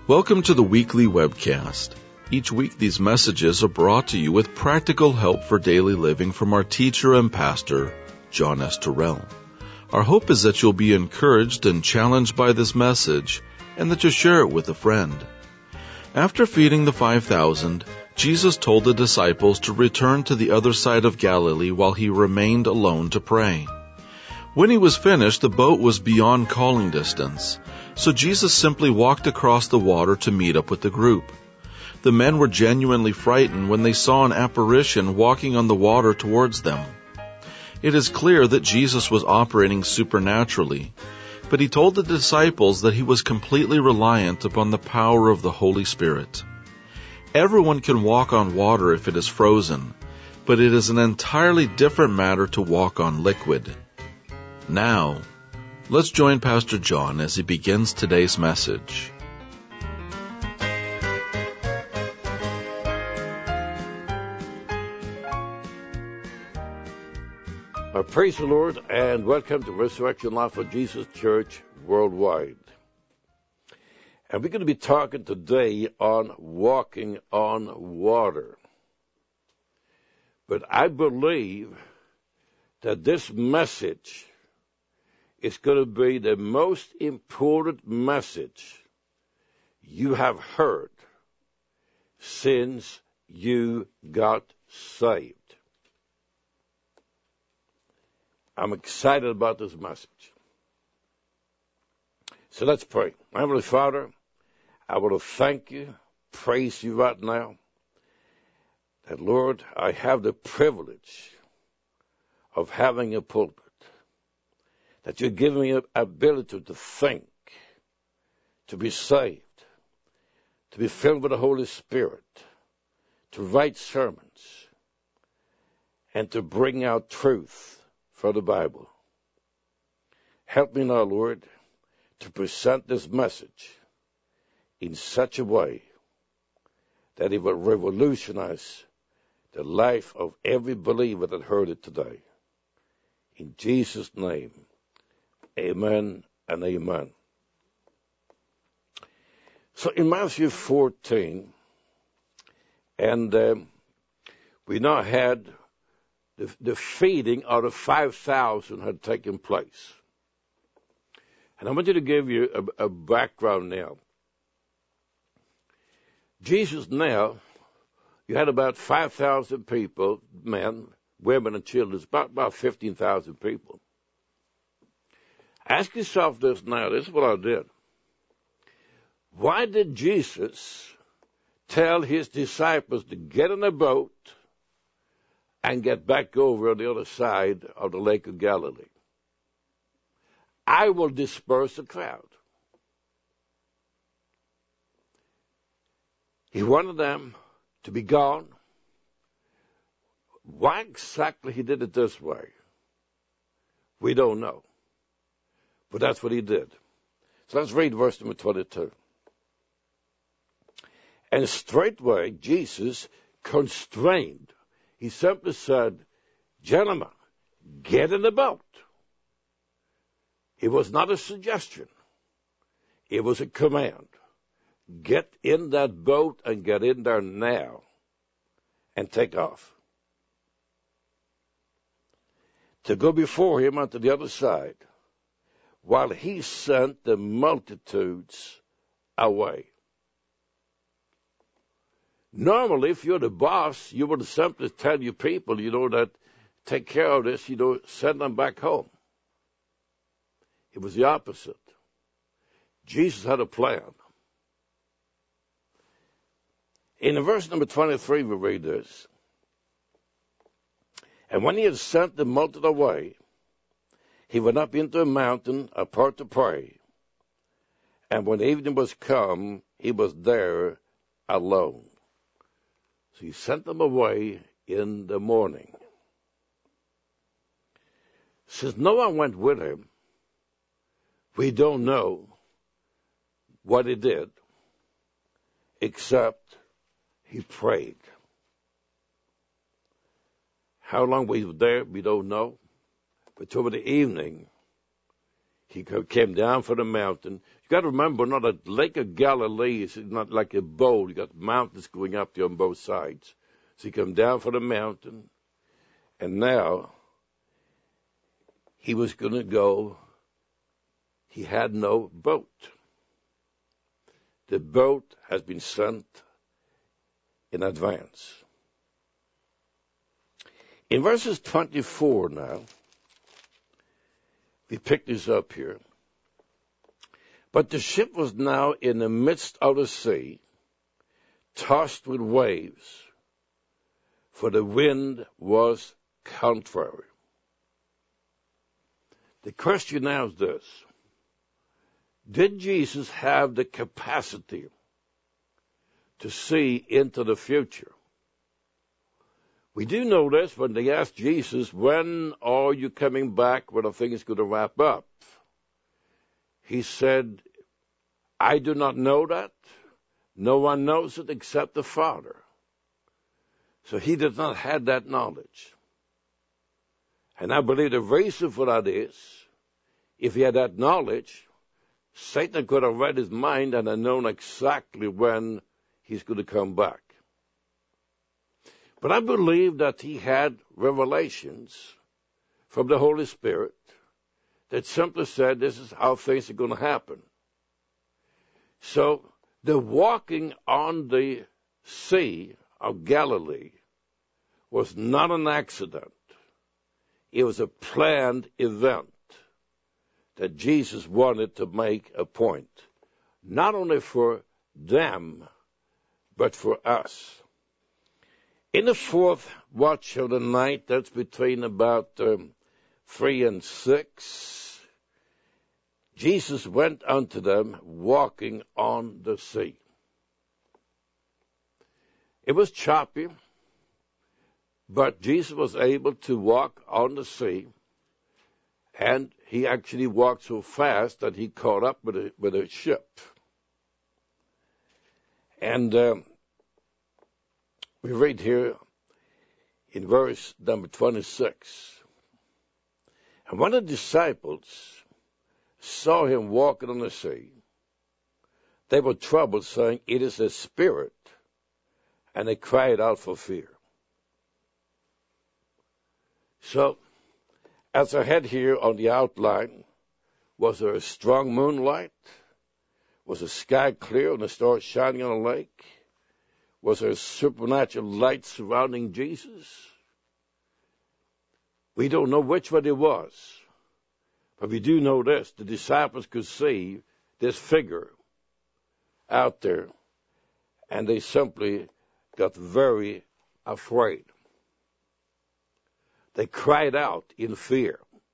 Welcome to the weekly webcast. Each week these messages are brought to you with practical help for daily living from our teacher and pastor, John S. Terrell. Our hope is that you'll be encouraged and challenged by this message and that you'll share it with a friend. After feeding the 5,000, Jesus told the disciples to return to the other side of Galilee while he remained alone to pray. When he was finished, the boat was beyond calling distance, so Jesus simply walked across the water to meet up with the group. The men were genuinely frightened when they saw an apparition walking on the water towards them. It is clear that Jesus was operating supernaturally, but he told the disciples that he was completely reliant upon the power of the Holy Spirit. Everyone can walk on water if it is frozen, but it is an entirely different matter to walk on liquid. Now, let's join Pastor John as he begins today's message. Praise the Lord and welcome to Resurrection Life of Jesus Church Worldwide. And we're going to be talking today on walking on water. But I believe that this message is going to be the most important message you have heard since you got saved. I'm excited about this message. So let's pray. Heavenly Father, I want to thank you, praise you right now, that, Lord, I have the privilege of having a pulpit, that you're giving me an ability to think, to be saved, to be filled with the Holy Spirit, to write sermons, and to bring out truth for the Bible. Help me now, Lord, to present this message in such a way that it will revolutionize the life of every believer that heard it today. In Jesus' name, amen and amen. So in Matthew 14, and we now had the feeding of the 5,000 had taken place. And I want you to give you a background now. Jesus now, you had about 5,000 people, men, women, and children. It's about 15,000 people. Ask yourself this now. This is what I did. Why did Jesus tell his disciples to get in a boat and get back over on the other side of the Lake of Galilee? I will disperse the crowd. He wanted them to be gone. Why exactly he did it this way, we don't know. But that's what he did. So let's read verse number 22. And straightway Jesus constrained. He simply said, gentlemen, get in the boat. It was not a suggestion. It was a command. Get in that boat and get in there now and take off. To go before him onto the other side while he sent the multitudes away. Normally, if you're the boss, you would simply tell your people, that take care of this, send them back home. It was the opposite. Jesus had a plan. In verse number 23, we read this. And when he had sent the multitude away, he went up into a mountain apart to pray. And when evening was come, he was there alone. So he sent them away in the morning. Since no one went with him, we don't know what he did, except he prayed. How long he was there, we don't know. But over the evening, He came down from the mountain. You got to remember, not a Lake of Galilee is not like a bowl. You got mountains going up there on both sides. So he came down from the mountain, and now he was going to go. He had no boat. The boat has been sent in advance. In verses 24 now, we pick this up here. But the ship was now in the midst of the sea, tossed with waves, for the wind was contrary. The question now is this: did Jesus have the capacity to see into the future? We do know this when they asked Jesus, when are you coming back, when the thing is going to wrap up? He said, I do not know that. No one knows it except the Father. So he did not have that knowledge. And I believe the reason for that is, if he had that knowledge, Satan could have read his mind and have known exactly when he's going to come back. But I believe that he had revelations from the Holy Spirit that simply said this is how things are going to happen. So the walking on the Sea of Galilee was not an accident. It was a planned event that Jesus wanted to make a point, not only for them, but for us. In the fourth watch of the night, that's between about 3 and 6, Jesus went unto them walking on the sea. It was choppy, but Jesus was able to walk on the sea, and he actually walked so fast that he caught up with a ship. And we read here in verse number 26, and when the disciples saw him walking on the sea, they were troubled, saying, it is a spirit, and they cried out for fear. So, as I had here on the outline, was there a strong moonlight? Was the sky clear and the stars shining on the lake? Was there a supernatural light surrounding Jesus? We don't know which one it was, but we do know this. The disciples could see this figure out there, and they simply got very afraid. They cried out in fear.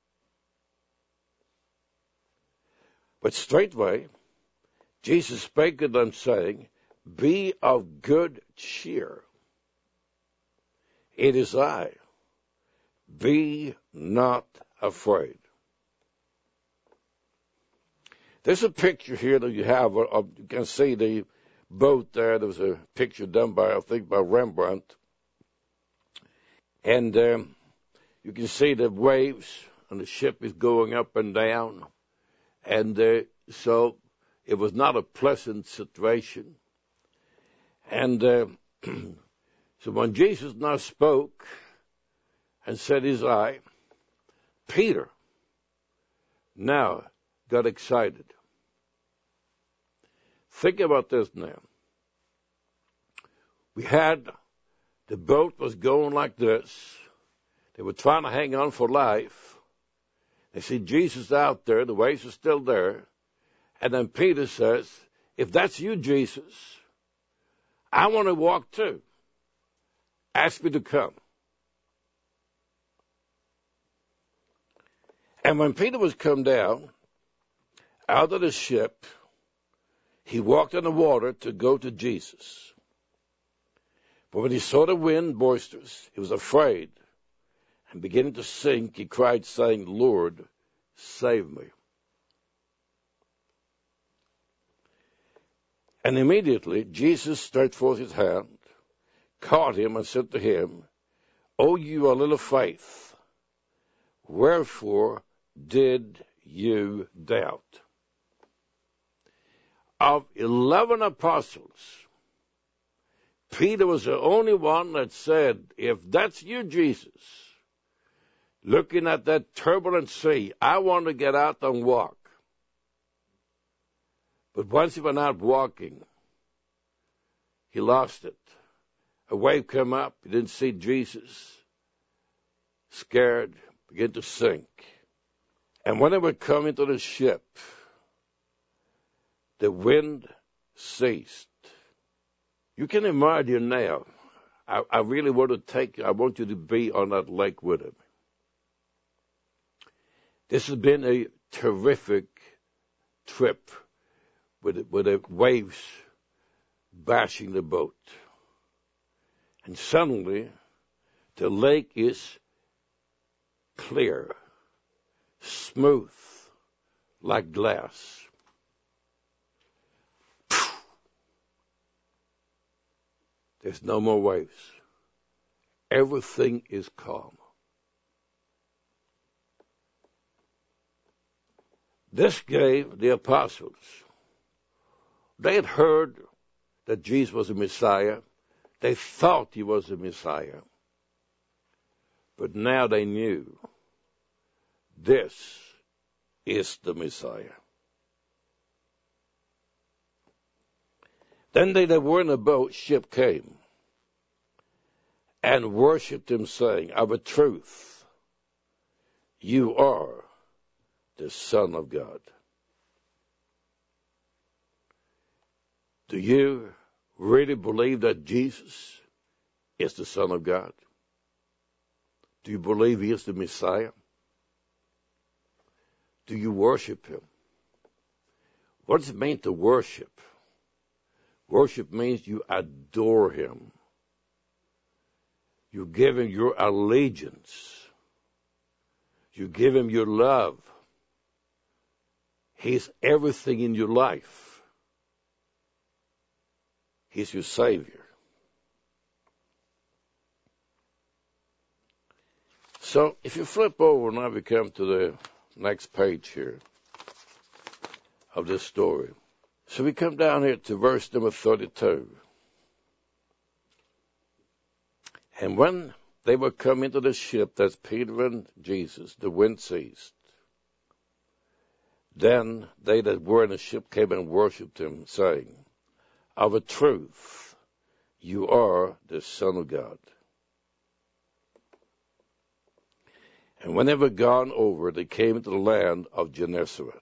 But straightway, Jesus spake to them, saying, be of good cheer. It is I. Be not afraid. There's a picture here that you have. You can see the boat there. There was a picture done by, I think, by Rembrandt. And you can see the waves, and the ship is going up and down. And so it was not a pleasant situation. And so when Jesus now spoke and said his I, Peter now got excited. Think about this now. We had, the boat was going like this. They were trying to hang on for life. They see Jesus out there, the waves are still there. And then Peter says, if that's you, Jesus, I want to walk too. Ask me to come. And when Peter was come down out of the ship, he walked on the water to go to Jesus. But when he saw the wind boisterous, he was afraid, and beginning to sink, he cried, saying, Lord, save me. And immediately Jesus stretched forth his hand, caught him, and said to him, O you of little faith, wherefore did you doubt. Of 11 apostles, Peter was the only one that said, if that's you, Jesus, looking at that turbulent sea, I want to get out and walk. But once he went out walking, he lost it. A wave came up, he didn't see Jesus, scared, began to sink. And when they were coming to the ship, the wind ceased. You can imagine now, I really want you to be on that lake with him. This has been a terrific trip with the waves bashing the boat. And suddenly, the lake is clear, smooth, like glass. There's no more waves. Everything is calm. This gave the apostles. They had heard that Jesus was the Messiah. They thought he was the Messiah. But now they knew this is the Messiah. Then they that were in the boat, ship came, and worshipped him, saying, of a truth, you are the Son of God. Do you really believe that Jesus is the Son of God? Do you believe he is the Messiah? Do you worship him? What does it mean to worship? Worship means you adore him. You give him your allegiance. You give him your love. He's everything in your life. He's your Savior. So if you flip over now, we come to the next page here of this story. So we come down here to verse number 32. And when they were come into the ship, that's Peter and Jesus, the wind ceased. Then they that were in the ship came and worshipped him, saying, of a truth, you are the Son of God. And when they were gone over, they came into the land of Gennesaret.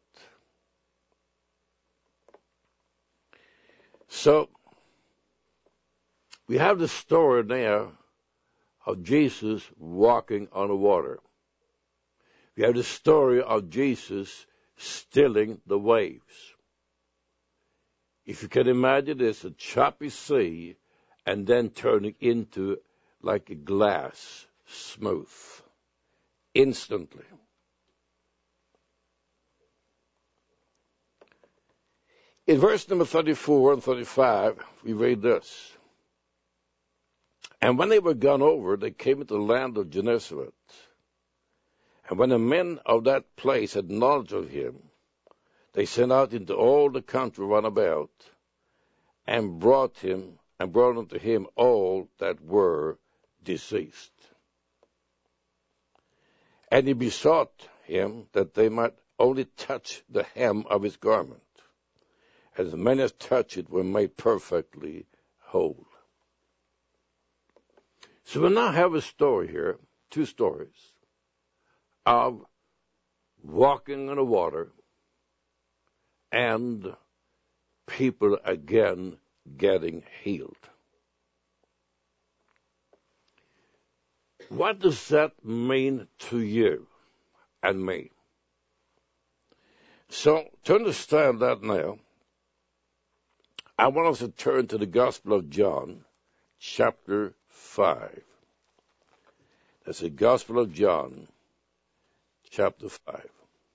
So, we have the story now of Jesus walking on the water. We have the story of Jesus stilling the waves. If you can imagine, it's a choppy sea and then turning into like a glass, smooth, instantly. In verse number 34 and 35, we read this. And when they were gone over, they came into the land of Gennesaret. And when the men of that place had knowledge of him, they sent out into all the country round about, and brought unto him all that were deceased. And he besought him that they might only touch the hem of his garment. As many as touched it were made perfectly whole. So we now have a story here, two stories, of walking on the water and people again getting healed. What does that mean to you and me? So, to understand that now, I want us to turn to the Gospel of John, chapter 5. That's the Gospel of John, chapter 5.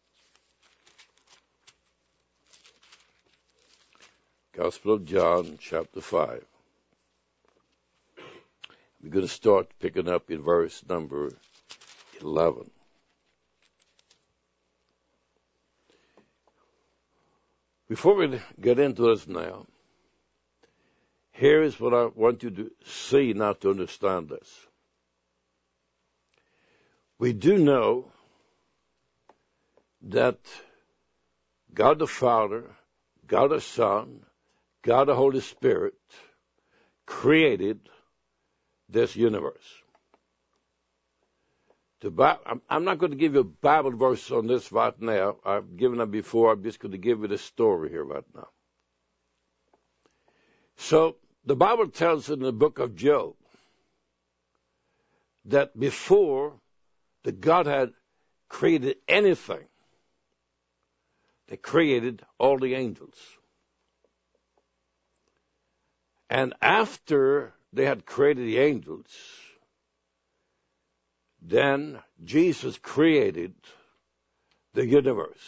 Gospel of John, chapter 5. We're going to start picking up in verse number 11. Before we get into this now, here is what I want you to see, not to understand this. We do know that God the Father, God the Son, God the Holy Spirit created this universe. I'm not going to give you a Bible verse on this right now. I've given it before. I'm just going to give you the story here right now. So the Bible tells in the book of Job that before the God had created anything, they created all the angels. And after they had created the angels, then Jesus created the universe.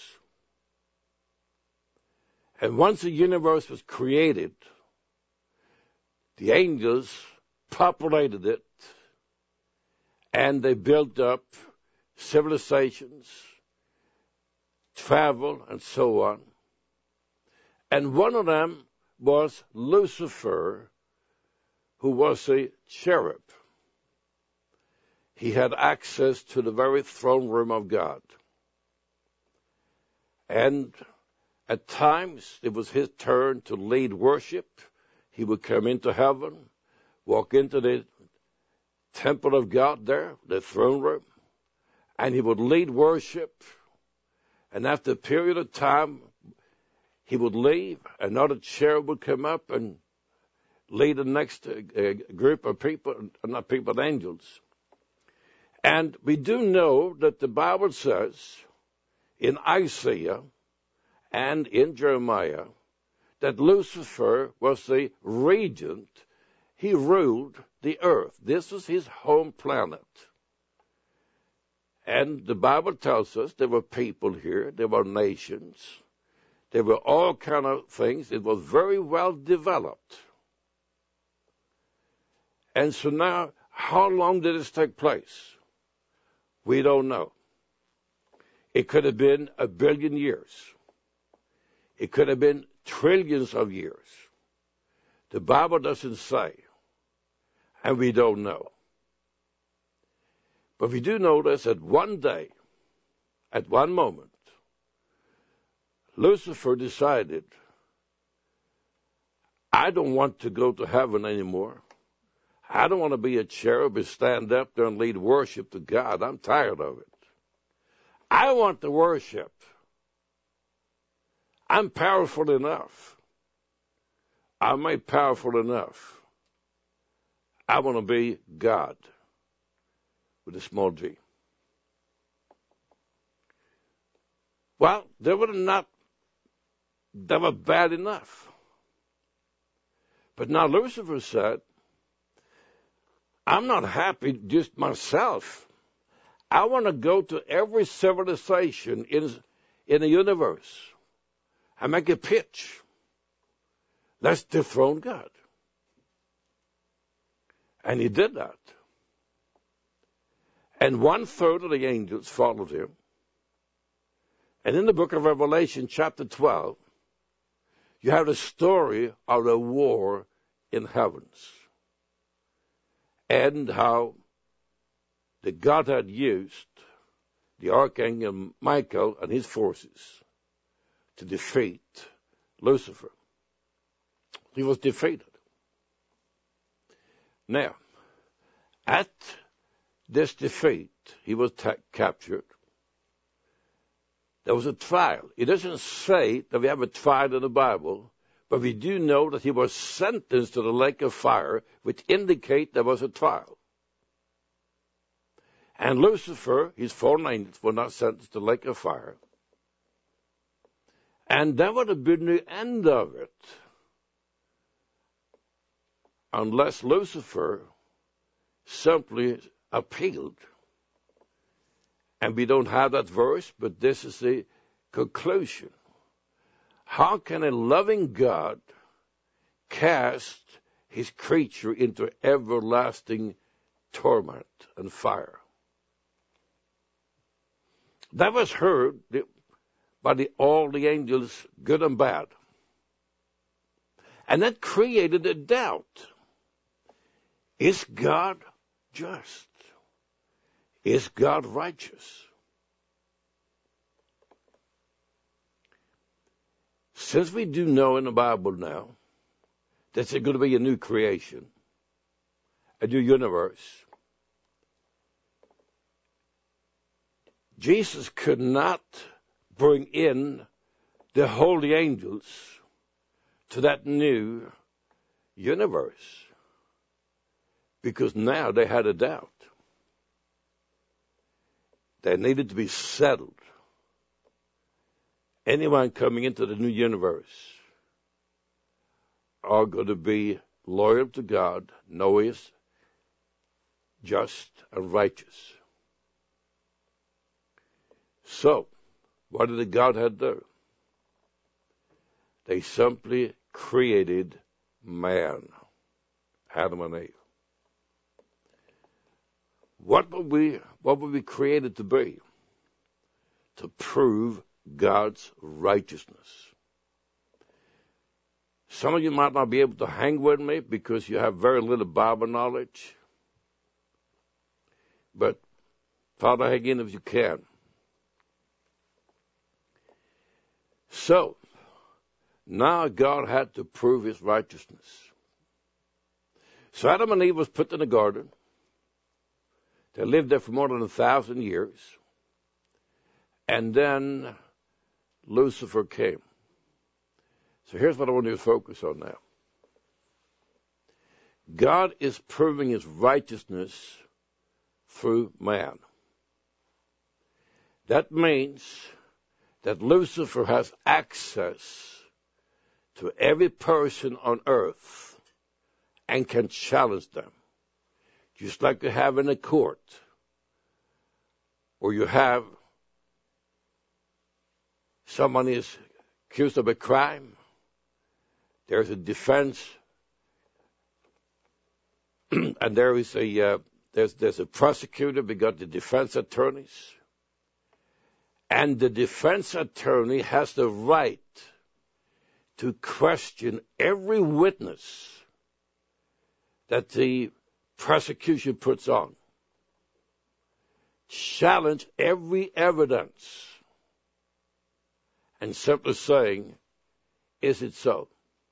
And once the universe was created, the angels populated it, and they built up civilizations, travel, and so on. And one of them was Lucifer, who was a cherub. He had access to the very throne room of God. And at times, it was his turn to lead worship. He would come into heaven, walk into the temple of God there, the throne room, and he would lead worship. And after a period of time, he would leave. Another cherub would come up and lead the next group of people, not people, but angels. And we do know that the Bible says in Isaiah and in Jeremiah that Lucifer was the regent. He ruled the earth. This was his home planet. And the Bible tells us there were people here, there were nations, there were all kind of things. It was very well developed. And so now, how long did this take place? We don't know. It could have been 1 billion years. It could have been trillions of years. The Bible doesn't say, and we don't know. But we do know this, that one day, at one moment, Lucifer decided, I don't want to go to heaven anymore. I don't want to be a cherub and stand up there and lead worship to God. I'm tired of it. I want to worship. I'm powerful enough. I'm made powerful enough. I want to be God with a small g. Well, they were bad enough. But now Lucifer said, I'm not happy just myself. I want to go to every civilization in the universe and make a pitch. Let's dethrone God. And he did that. And 1/3 of the angels followed him. And in the book of Revelation, chapter 12, you have the story of the war in heavens. And how the God had used the Archangel Michael and his forces to defeat Lucifer. He was defeated. Now, at this defeat, he was captured. There was a trial. It doesn't say that we have a trial in the Bible, but we do know that he was sentenced to the lake of fire, which indicate there was a trial. And Lucifer, his fallen angels, were not sentenced to the lake of fire. And that would have been the end of it, unless Lucifer simply appealed. And we don't have that verse, but this is the conclusion. How can a loving God cast his creature into everlasting torment and fire? That was heard by all the angels, good and bad. And that created a doubt. Is God just? Is God righteous? Since we do know in the Bible now that there's going to be a new creation, a new universe, Jesus could not bring in the holy angels to that new universe because now they had a doubt. They needed to be settled. Anyone coming into the new universe are going to be loyal to God, know He is just and righteous. So, what did the Godhead do? They simply created man, Adam and Eve. What were we created to be? To prove God's righteousness. Some of you might not be able to hang with me because you have very little Bible knowledge. But try to hang in if you can. So, now God had to prove His righteousness. So Adam and Eve was put in the garden. They lived there for more than 1,000 years. And then Lucifer came. So here's what I want you to focus on now. God is proving His righteousness through man. That means that Lucifer has access to every person on earth and can challenge them. Just like you have in a court, or you have someone is accused of a crime, there's a defense, and there is there's a prosecutor. We got the defense attorneys, and the defense attorney has the right to question every witness that the prosecution puts on. Challenge every evidence. And simply saying, is it so?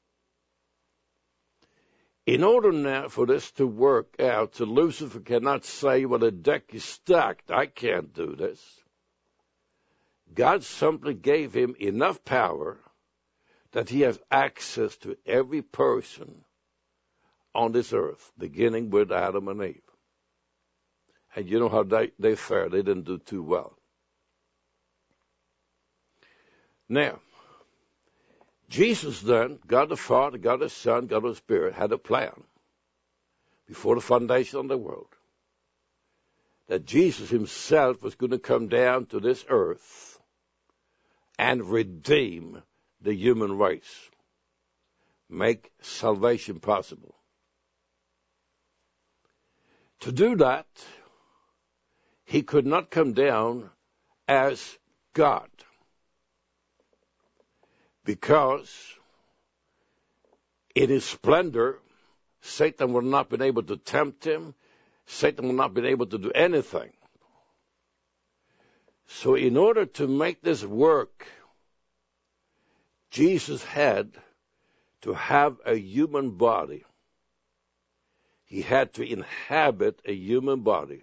In order now for this to work out, so Lucifer cannot say, well, the deck is stacked. I can't do this. God simply gave him enough power that he has access to every person on this earth, beginning with Adam and Eve. And you know how they fared. They didn't do too well. Now, Jesus then, God the Father, God the Son, God the Spirit, had a plan before the foundation of the world that Jesus himself was going to come down to this earth and redeem the human race, make salvation possible. To do that, he could not come down as God, because in his splendor, Satan would not have been able to tempt him. Satan would not have been able to do anything. So in order to make this work, Jesus had to have a human body. He had to inhabit a human body.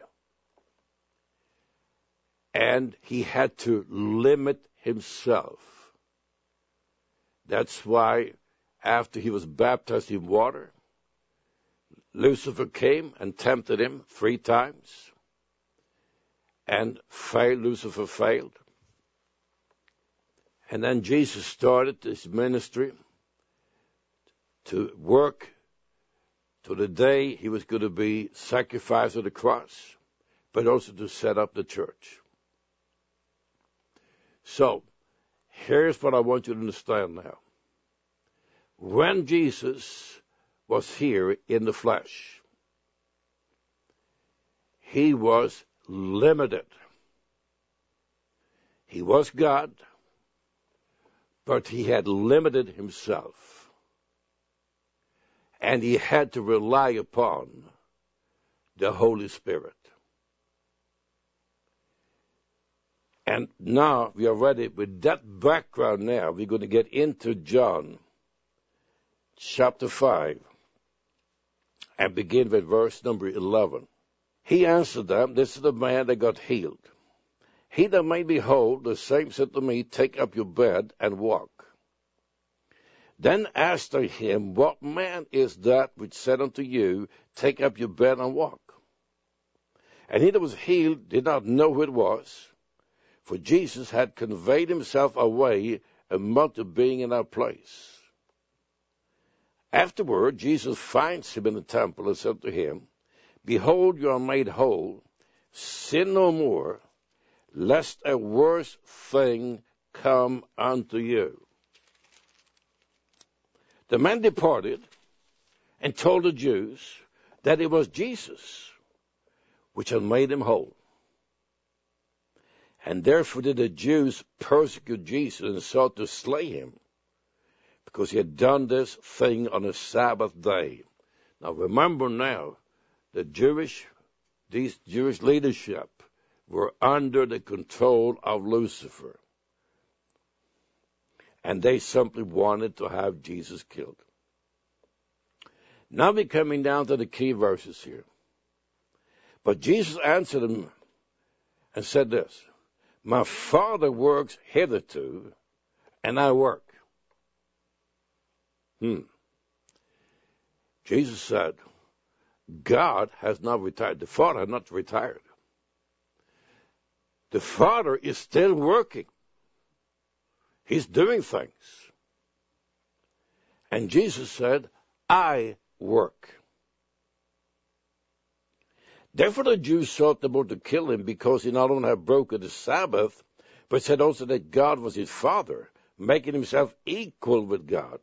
And he had to limit himself. That's why after he was baptized in water, Lucifer came and tempted him 3 times. And failed. Lucifer failed. And then Jesus started his ministry to work to the day he was going to be sacrificed on the cross, but also to set up the church. So, here's what I want you to understand now. When Jesus was here in the flesh, he was limited. He was God, but he had limited himself. And he had to rely upon the Holy Spirit. And now we are ready. With that background now, we're going to get into John chapter 5 and begin with verse number 11. He answered them, this is the man that got healed. He that made me whole, the same said to me, take up your bed and walk. Then asked I him, what man is that which said unto you, take up your bed and walk? And he that was healed did not know who it was, for Jesus had conveyed himself away among being in our place. Afterward, Jesus finds him in the temple and said to him, behold, you are made whole. Sin no more, lest a worse thing come unto you. The man departed and told the Jews that it was Jesus which had made him whole. And therefore did the Jews persecute Jesus and sought to slay him, because he had done this thing on a Sabbath day. Now remember now, these Jewish leadership were under the control of Lucifer. And they simply wanted to have Jesus killed. Now we're coming down to the key verses here. But Jesus answered them and said this, my Father works hitherto, and I work. Jesus said, God has not retired. The Father has not retired. The Father is still working. He's doing things. And Jesus said, I work. Therefore the Jews sought the more to kill him, because he not only had broken the Sabbath, but said also that God was his Father, making himself equal with God.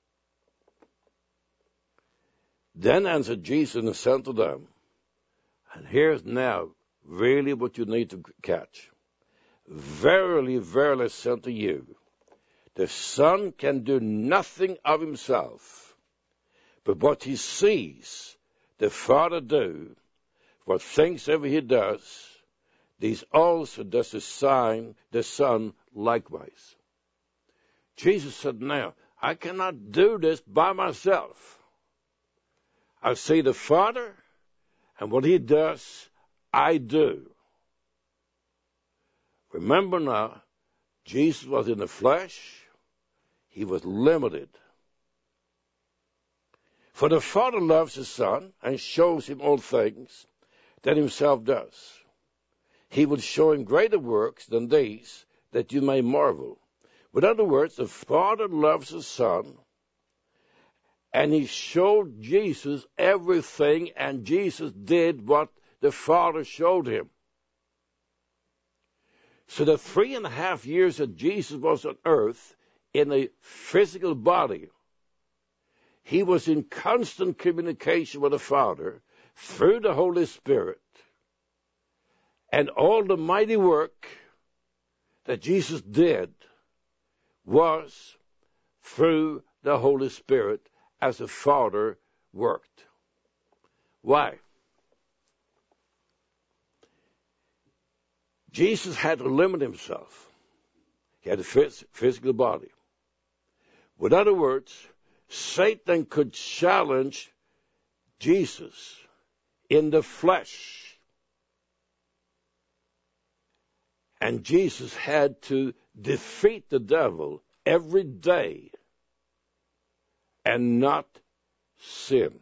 Then answered Jesus and said to them, and here's now really what you need to catch. Verily, verily, I say unto you, the Son can do nothing of himself, but what he sees the Father do, what things ever he does, these also does the Son likewise. Jesus said, now, I cannot do this by myself. I see the Father, and what he does, I do. Remember now, Jesus was in the flesh. He was limited. For the Father loves the Son and shows him all things that himself does. He will show him greater works than these, that you may marvel. In other words, the Father loves the Son, and he showed Jesus everything, and Jesus did what the Father showed him. So the 3.5 years that Jesus was on earth in a physical body, he was in constant communication with the Father through the Holy Spirit. And all the mighty work that Jesus did was through the Holy Spirit as the Father worked. Why? Jesus had to limit himself. He had a physical body. In other words, Satan could challenge Jesus in the flesh. And Jesus had to defeat the devil every day and not sin.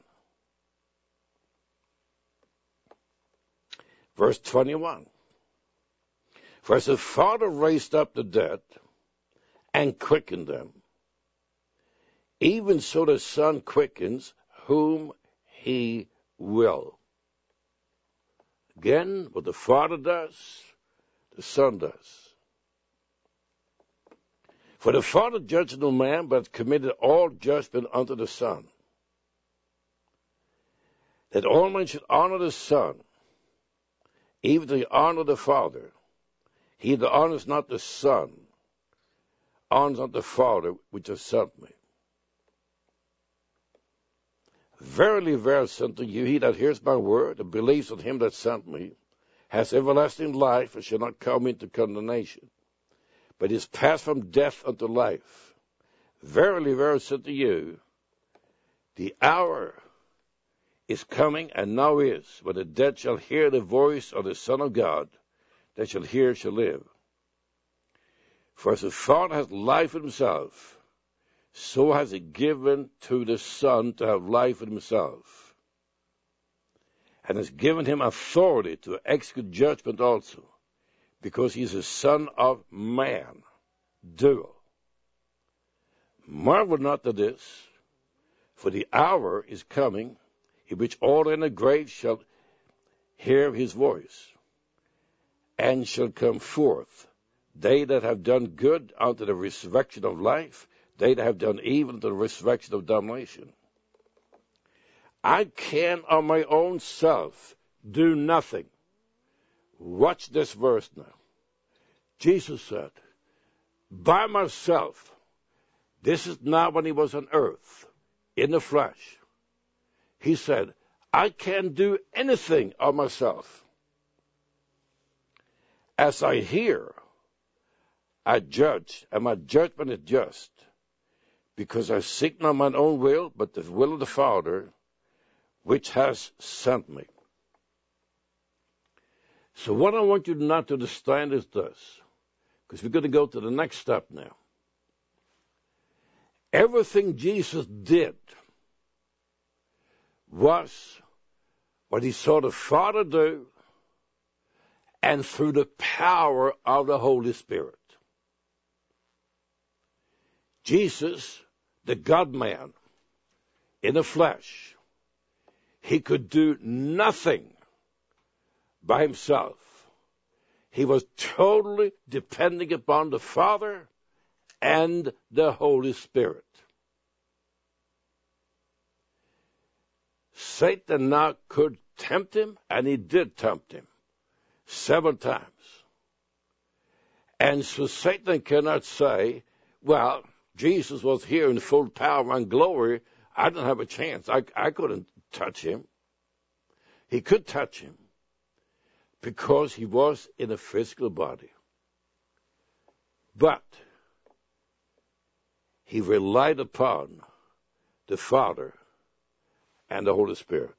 Verse 21. For as the Father raised up the dead and quickened them, even so the Son quickens whom he will. Again, what the Father does, the Son does. For the Father judged no man, but committed all judgment unto the Son, that all men should honor the Son, even they honor the Father. He that honors not the Son honor the Father which has sent me. Verily, verily, I say unto you, he that hears my word and believes on him that sent me has everlasting life and shall not come into condemnation, but is passed from death unto life. Verily, verily, I say unto you, the hour is coming, and now is, when the dead shall hear the voice of the Son of God. That shall hear shall live. For as the Father has life in himself, so has he given to the Son to have life in himself, and has given him authority to execute judgment also, because he is the Son of Man. Dual. Marvel not at this, for the hour is coming in which all in the grave shall hear his voice, and shall come forth, they that have done good unto the resurrection of life, they that have done evil unto the resurrection of damnation. I can of my own self do nothing. Watch this verse now. Jesus said, by myself, this is not when he was on earth, in the flesh. He said, I can't do anything of myself. As I hear, I judge, and my judgment is just, because I seek not mine own will, but the will of the Father, which has sent me. So what I want you not to understand is this, because we're going to go to the next step now. Everything Jesus did was what he saw the Father do, and through the power of the Holy Spirit. Jesus, the God-man, in the flesh, he could do nothing by himself. He was totally depending upon the Father and the Holy Spirit. Satan now could tempt him, and he did tempt him 7 times. And so Satan cannot say, well, Jesus was here in full power and glory. I don't have a chance. I couldn't touch him. He could touch him because he was in a physical body. But he relied upon the Father and the Holy Spirit.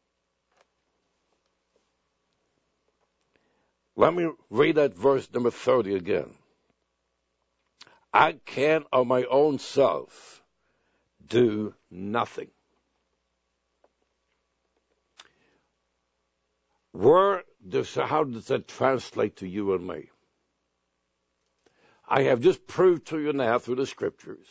Let me read that verse number 30 again. I can of my own self do nothing. How does that translate to you and me? I have just proved to you now through the Scriptures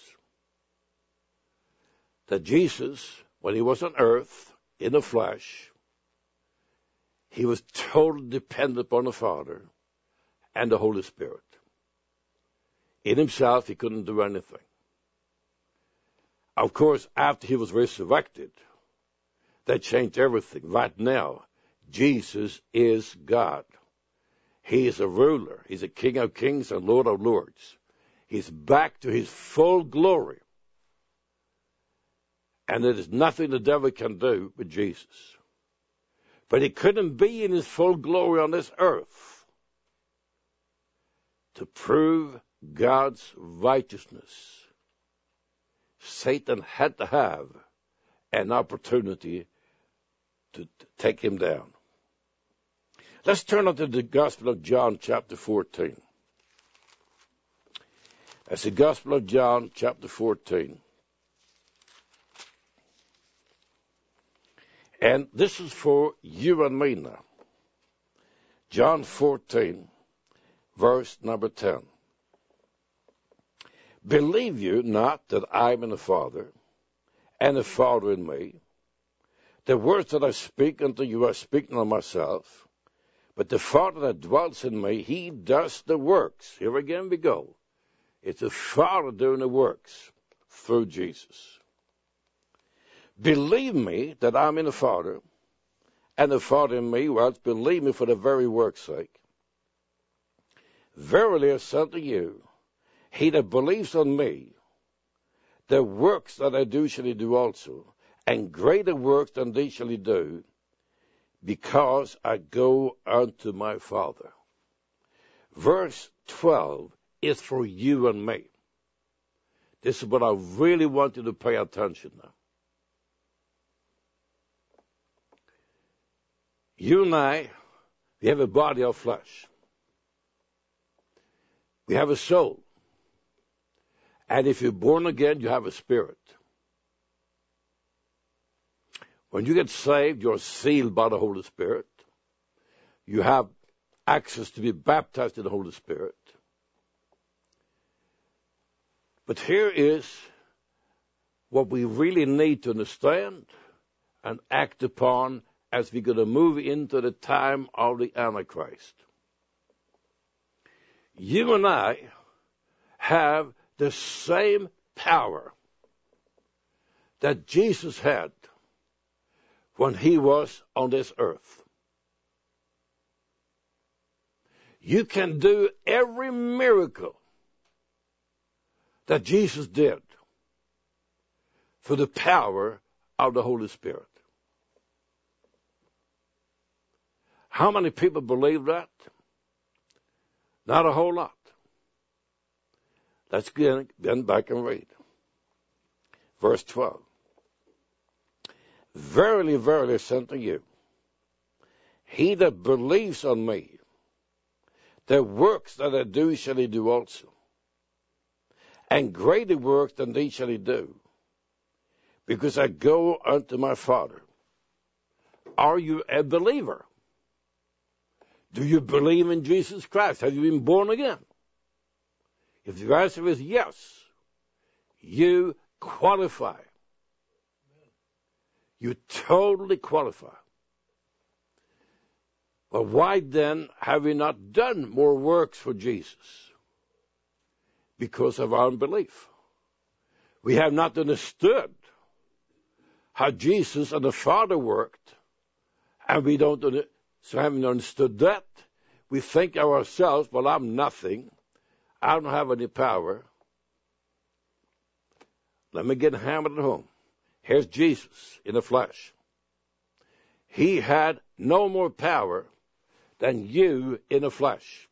that Jesus, when he was on earth, in the flesh, he was totally dependent upon the Father and the Holy Spirit. In himself, he couldn't do anything. Of course, after he was resurrected, that changed everything. Right now, Jesus is God. He is a ruler. He's a King of kings and Lord of lords. He's back to his full glory. And there is nothing the devil can do with Jesus. But he couldn't be in his full glory on this earth to prove God's righteousness. Satan had to have an opportunity to take him down. Let's turn on to the Gospel of John, chapter 14. That's the Gospel of John, chapter 14. And this is for you and me now. John 14, verse number 10. Believe you not that I am in the Father, and the Father in me? The words that I speak unto you, I speak not myself, but the Father that dwells in me, he does the works. Here again we go. It's the Father doing the works through Jesus. Believe me that I'm in the Father, and the Father in me. Well, believe me for the very work's sake. Verily I say unto you, He that believes on me, the works that I do shall he do also, and greater works than these shall he do, because I go unto my Father. Verse 12 is for you and me. This is what I really want you to pay attention now. You and I, we have a body of flesh. We have a soul. And if you're born again, you have a spirit. When you get saved, you're sealed by the Holy Spirit. You have access to be baptized in the Holy Spirit. But here is what we really need to understand and act upon as we're going to move into the time of the Antichrist. You and I have the same power that Jesus had when he was on this earth. You can do every miracle that Jesus did for the power of the Holy Spirit. How many people believe that? Not a whole lot. Let's get back and read. Verse 12. Verily, verily, I say unto you, he that believes on me, the works that I do shall he do also, and greater works than these shall he do, because I go unto my Father. Are you a believer? Do you believe in Jesus Christ? Have you been born again? If the answer is yes, you qualify. You totally qualify. Well, why then have we not done more works for Jesus? Because of our unbelief. We have not understood how Jesus and the Father worked, and we don't so having understood that, we think of ourselves, well, I'm nothing. I don't have any power. Let me get hammered at home. Here's Jesus in the flesh. He had no more power than you in the flesh.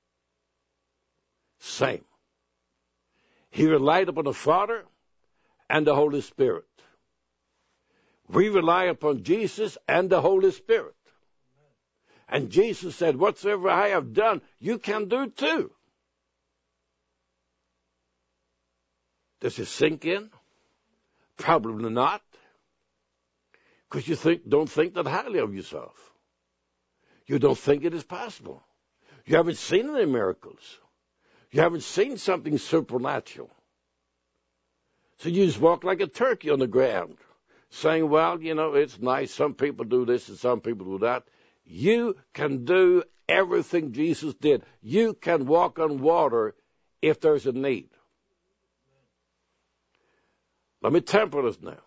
Same. He relied upon the Father and the Holy Spirit. We rely upon Jesus and the Holy Spirit. And Jesus said, whatsoever I have done, you can do too. Does it sink in? Probably not. Because you don't think that highly of yourself. You don't think it is possible. You haven't seen any miracles. You haven't seen something supernatural. So you just walk like a turkey on the ground, saying, well, it's nice. Some people do this and some people do that. You can do everything Jesus did. You can walk on water if there's a need. Let me temper this now.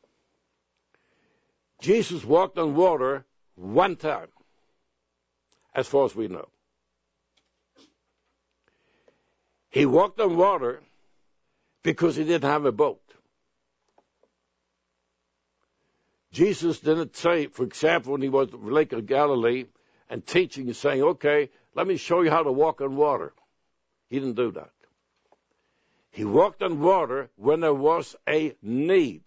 Jesus walked on water one time, as far as we know. He walked on water because he didn't have a boat. Jesus didn't say, for example, when he was at the Lake of Galilee and teaching and saying, okay, let me show you how to walk on water. He didn't do that. He walked on water when there was a need.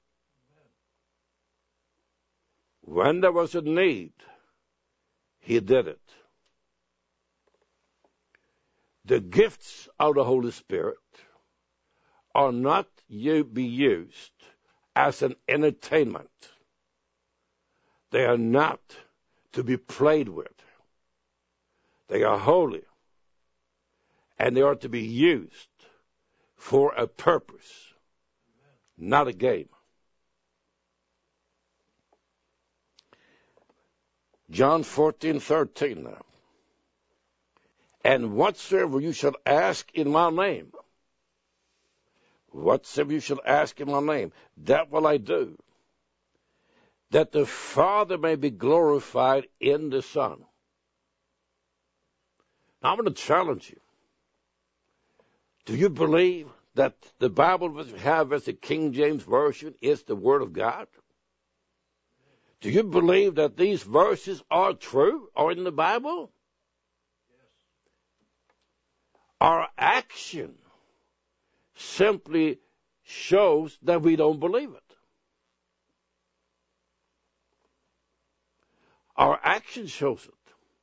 When there was a need, he did it. The gifts of the Holy Spirit are not be used as an entertainment. They are not to be played with. They are holy, and they are to be used for a purpose, not a game. John 14:13 now. And whatsoever you shall ask in my name, whatsoever you shall ask in my name, that will I do, that the Father may be glorified in the Son. Now I'm going to challenge you Do you believe that the Bible that we have as the King James Version is the Word of God? Do you believe that these verses are true or in the Bible? Yes. Our action simply shows that we don't believe it. Our action shows it.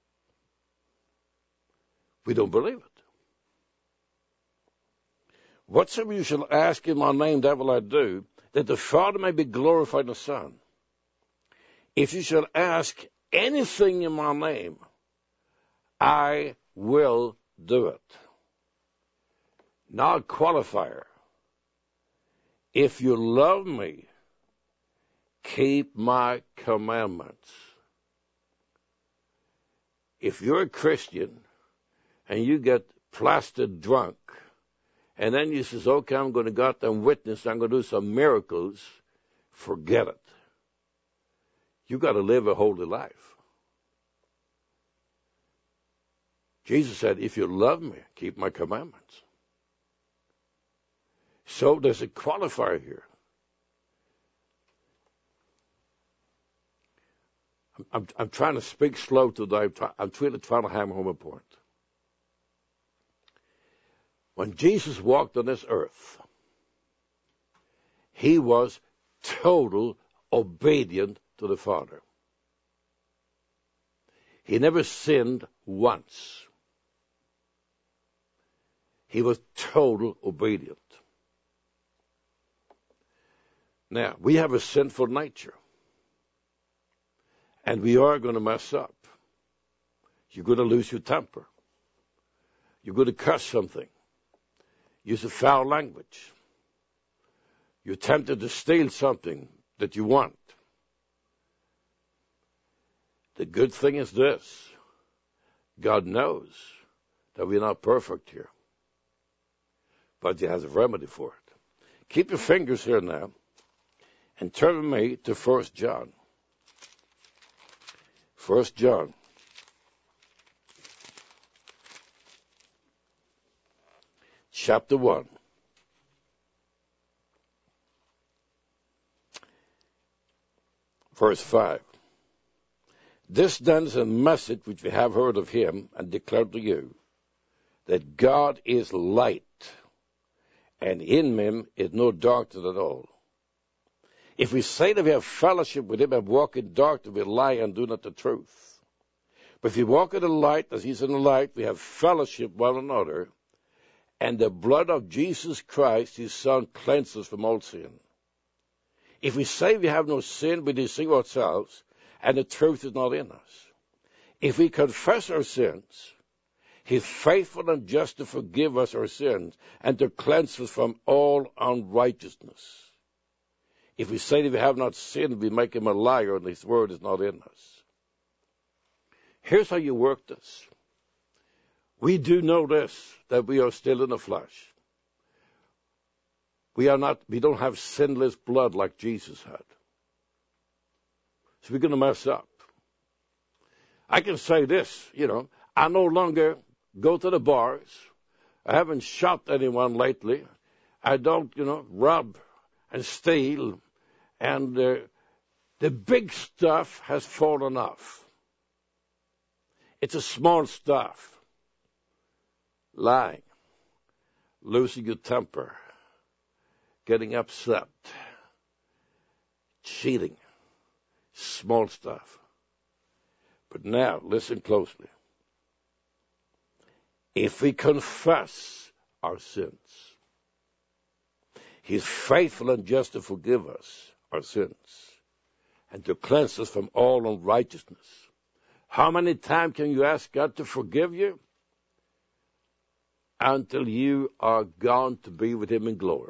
We don't believe it. Whatsoever you shall ask in my name, that will I do, that the Father may be glorified in the Son. If you shall ask anything in my name, I will do it. Now a qualifier. If you love me, keep my commandments. If you're a Christian and you get plastered drunk, and then you says, okay, I'm going to go out there and witness, I'm going to do some miracles, forget it. You got to live a holy life. Jesus said, if you love me, keep my commandments. So there's a qualifier here. I'm trying to speak slow today. I'm really trying to hammer home a point. When Jesus walked on this earth, he was total obedient to the Father. He never sinned once. He was total obedient. Now, we have a sinful nature. And we are going to mess up. You're going to lose your temper. You're going to cuss something. Use a foul language. You're tempted to steal something that you want. The good thing is this. God knows that we're not perfect here. But he has a remedy for it. Keep your fingers here now and turn with me to 1 John. 1 John. Chapter 1. Verse 5. This then is a message which we have heard of him and declared to you, that God is light, and in him is no darkness at all. If we say that we have fellowship with him and walk in darkness, we lie and do not the truth. But if we walk in the light, as he's in the light, we have fellowship with one another, and the blood of Jesus Christ, his Son, cleanses us from all sin. If we say we have no sin, we deceive ourselves, and the truth is not in us. If we confess our sins, he is faithful and just to forgive us our sins and to cleanse us from all unrighteousness. If we say that we have not sinned, we make him a liar, and his word is not in us. Here's how you work this. We do know this, that we are still in the flesh. We don't have sinless blood like Jesus had. So we're going to mess up. I can say this, I no longer go to the bars. I haven't shot anyone lately. I don't, rob and steal. And the big stuff has fallen off. It's a small stuff. Lying, losing your temper, getting upset, cheating, small stuff. But now, listen closely. If we confess our sins, he's faithful and just to forgive us our sins and to cleanse us from all unrighteousness. How many times can you ask God to forgive you? Until you are gone to be with him in glory.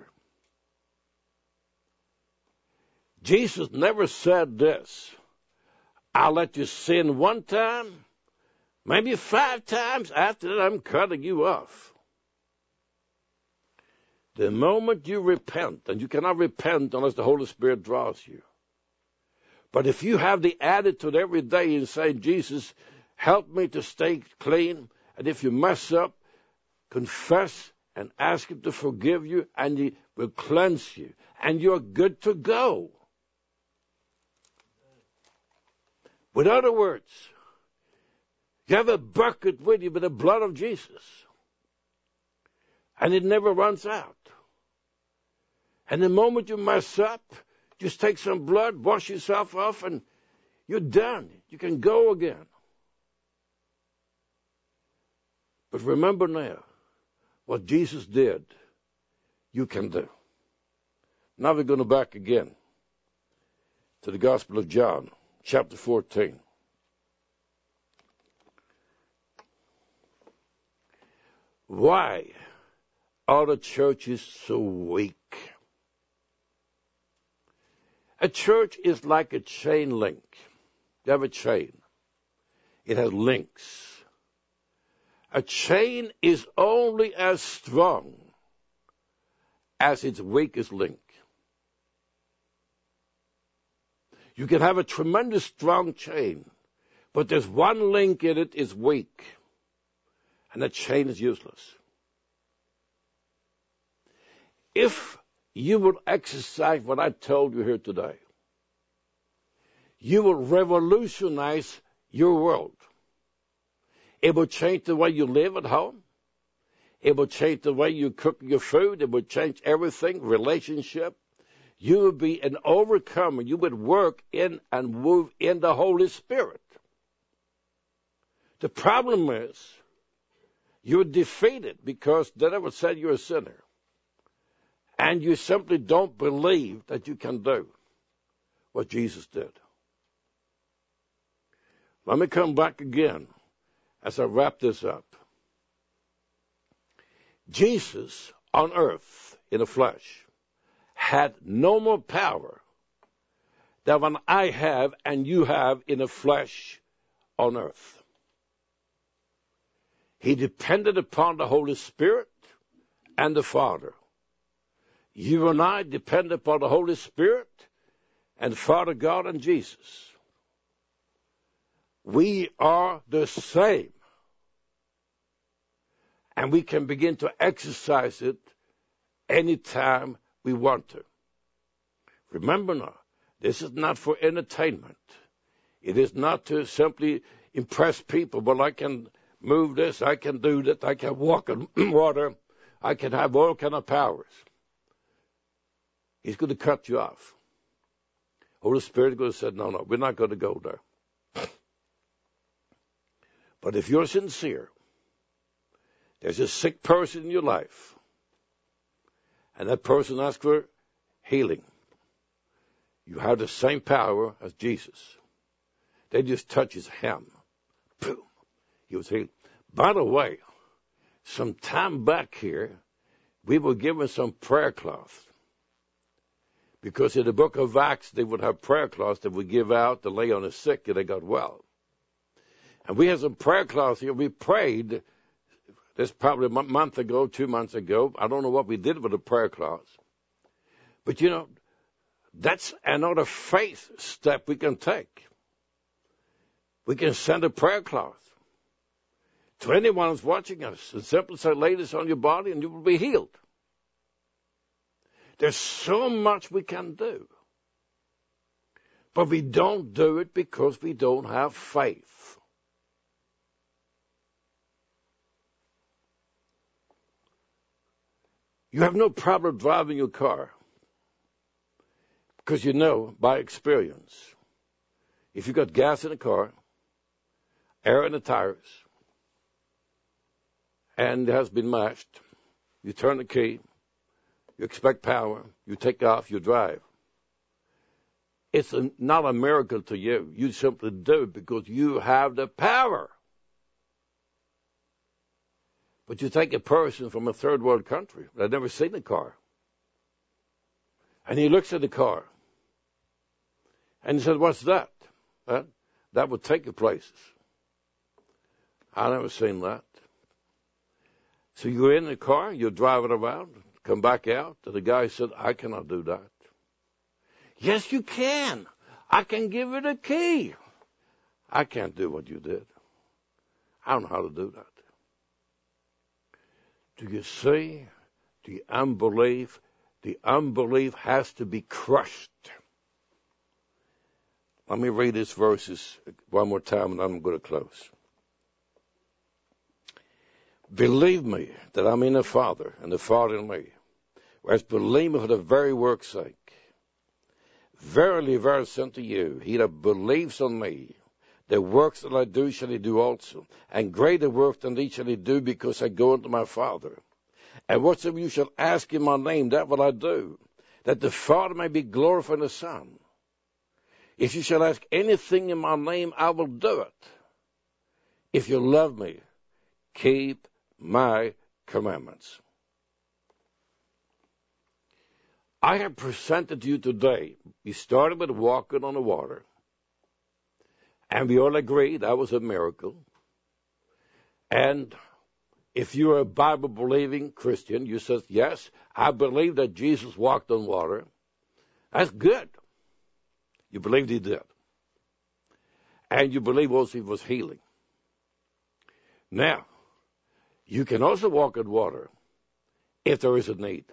Jesus never said this. I'll let you sin one time, maybe 5 times. After that, I'm cutting you off. The moment you repent, and you cannot repent unless the Holy Spirit draws you. But if you have the attitude every day and say, Jesus, help me to stay clean, and if you mess up, confess and ask him to forgive you, and he will cleanse you, and you're good to go. With other words, you have a bucket with you with the blood of Jesus, and it never runs out. And the moment you mess up, just take some blood, wash yourself off, and you're done. You can go again. But remember now, what Jesus did, you can do. Now we're going back again to the Gospel of John, chapter 14. Why are the churches so weak? A church is like a chain link. You have a chain. It has links. A chain is only as strong as its weakest link. You can have a tremendous strong chain, but there's one link in it is weak, and that chain is useless. If you will exercise what I told you here today, you will revolutionize your world. It will change the way you live at home. It will change the way you cook your food. It will change everything, relationship. You will be an overcomer. You would work in and move in the Holy Spirit. The problem is you're defeated because the devil said you're a sinner. And you simply don't believe that you can do what Jesus did. Let me come back again as I wrap this up. Jesus on earth in the flesh had no more power than what I have and you have in the flesh on earth. He depended upon the Holy Spirit and the Father. You and I depend upon the Holy Spirit and Father God and Jesus. We are the same. And we can begin to exercise it anytime we want to. Remember now, this is not for entertainment. It is not to simply impress people. Well, I can move this, I can do that, I can walk on water, I can have all kind of powers. He's going to cut you off. Holy Spirit is going to say, no, we're not going to go there. But if you're sincere, there's a sick person in your life, and that person asks for healing. You have the same power as Jesus. They just touch his hem. Boom. He was healed. By the way, some time back here, we were given some prayer cloths. Because in the book of Acts, they would have prayer cloths that would give out to lay on the sick and they got well. And we had some prayer cloths here. We prayed. This probably a month ago, 2 months ago. I don't know what we did with the prayer cloths. But, that's another faith step we can take. We can send a prayer cloth to anyone who's watching us and simply say, lay this on your body and you will be healed. There's so much we can do. But we don't do it because we don't have faith. You have no problem driving your car because you know by experience, if you got gas in the car, air in the tires, and it has been mashed, you turn the key, you expect power, you take off, you drive. It's not a miracle to you. You simply do it because you have the power. But you take a person from a third world country that never seen a car, and he looks at the car, and he said, what's that? That would take you places. I never seen that. So you're in the car, you're driving around, come back out, and the guy said, I cannot do that. Yes, you can. I can give you the key. I can't do what you did. I don't know how to do that. Do you see the unbelief? The unbelief has to be crushed. Let me read these verses one more time and I'm going to close. Believe me that I'm in the Father and the Father in me. Whereas believe me for the very work's sake. Verily, verily, I say unto you, he that believes on me, the works that I do shall he do also. And greater works than these shall he do, because I go unto my Father. And whatsoever you shall ask in my name, that will I do, that the Father may be glorified in the Son. If you shall ask anything in my name, I will do it. If you love me, keep my commandments. I have presented to you today, we started with walking on the water, and we all agree that was a miracle. And if you're a Bible-believing Christian, you said, yes, I believe that Jesus walked on water. That's good. You believed he did. And you believe also he was healing. Now, you can also walk on water if there is a need.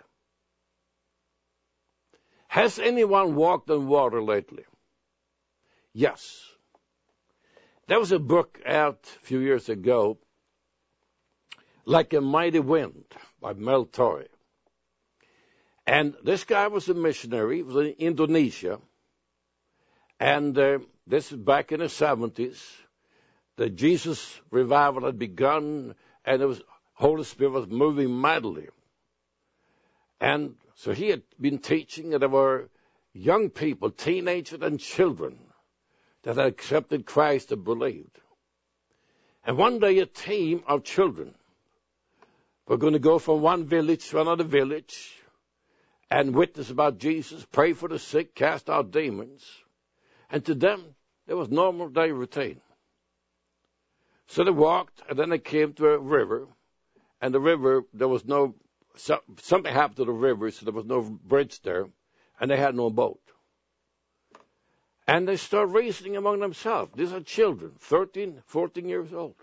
Has anyone walked on water lately? Yes. There was a book out a few years ago, Like a Mighty Wind, by Mel Torrey. And this guy was a missionary. He was in Indonesia. And this is back in the 70s. The Jesus revival had begun, and the Holy Spirit was moving mightily. And so he had been teaching, and there were young people, teenagers and children, that had accepted Christ and believed. And one day a team of children were going to go from one village to another village and witness about Jesus, pray for the sick, cast out demons. And to them, it was normal day routine. So they walked, and then they came to a river. And the river, there was no, something happened to the river, so there was no bridge there. And they had no boat. And they start reasoning among themselves. These are children, 13, 14 years old.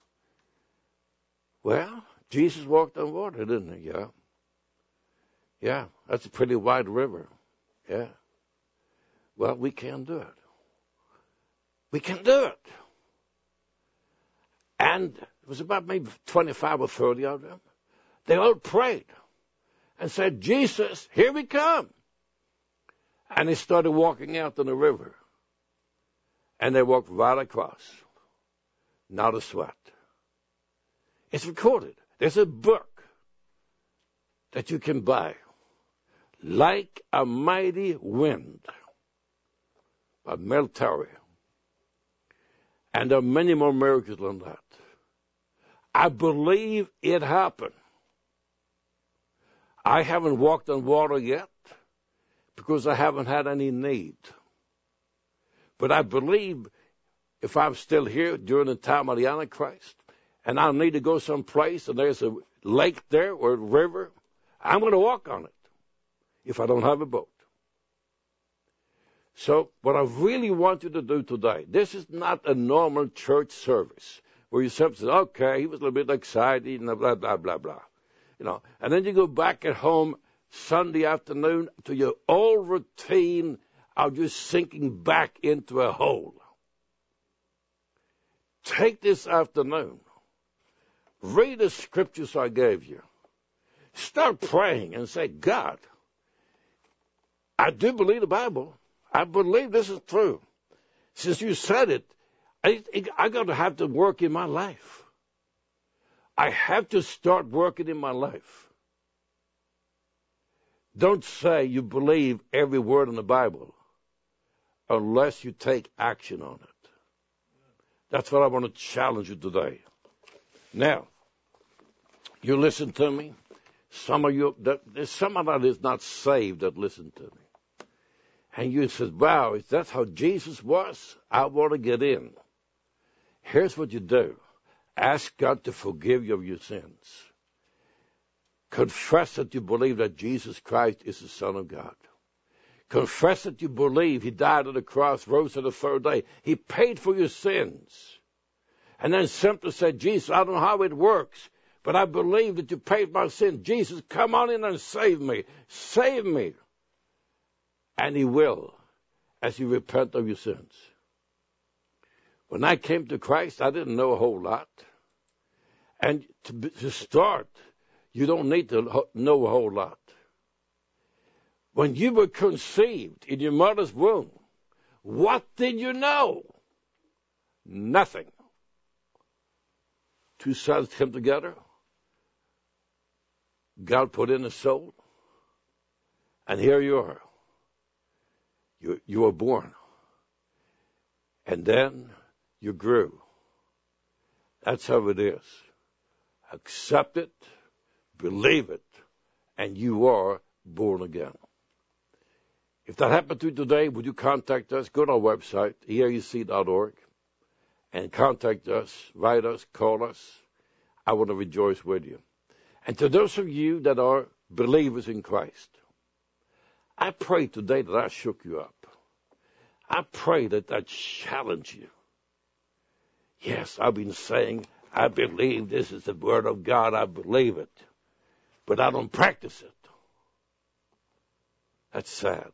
Well, Jesus walked on water, didn't he? Yeah. Yeah, that's a pretty wide river. Yeah. Well, we can do it. We can do it. And it was about maybe 25 or 30 of them. They all prayed and said, Jesus, here we come. And they started walking out on the river. And they walked right across. Not a sweat. It's recorded. There's a book that you can buy. Like a Mighty Wind by Mel Torrey. And there are many more miracles than that. I believe it happened. I haven't walked on water yet because I haven't had any need. But I believe if I'm still here during the time of the Antichrist and I need to go someplace and there's a lake there or a river, I'm going to walk on it if I don't have a boat. So what I really want you to do today, this is not a normal church service where you say, okay, he was a little bit excited and blah, blah, blah, blah. You know, and then you go back at home Sunday afternoon to your old routine of just sinking back into a hole. Take this afternoon. Read the scriptures I gave you. Start praying and say, God, I do believe the Bible. I believe this is true. Since you said it, I got to have to work in my life. I have to start working in my life. Don't say you believe every word in the Bible unless you take action on it. That's what I want to challenge you today. Now, you listen to me. Some of you, there's someone that is not saved that listen to me. And you said, wow, if that's how Jesus was, I want to get in. Here's what you do. Ask God to forgive you of your sins. Confess that you believe that Jesus Christ is the Son of God. Confess that you believe he died on the cross, rose on the third day. He paid for your sins. And then simply say, Jesus, I don't know how it works, but I believe that you paid my sin. Jesus, come on in and save me. Save me. And he will, as you repent of your sins. When I came to Christ, I didn't know a whole lot. And to start, you don't need to know a whole lot. When you were conceived in your mother's womb, what did you know? Nothing. Two sides came together. God put in a soul. And here you are. You were born. And then you grew. That's how it is. Accept it, believe it, and you are born again. If that happened to you today, would you contact us? Go to our website, eac.org, and contact us, write us, call us. I want to rejoice with you. And to those of you that are believers in Christ, I pray today that I shook you up. I pray that I challenge you. Yes, I've been saying, I believe this is the word of God. I believe it. But I don't practice it. That's sad.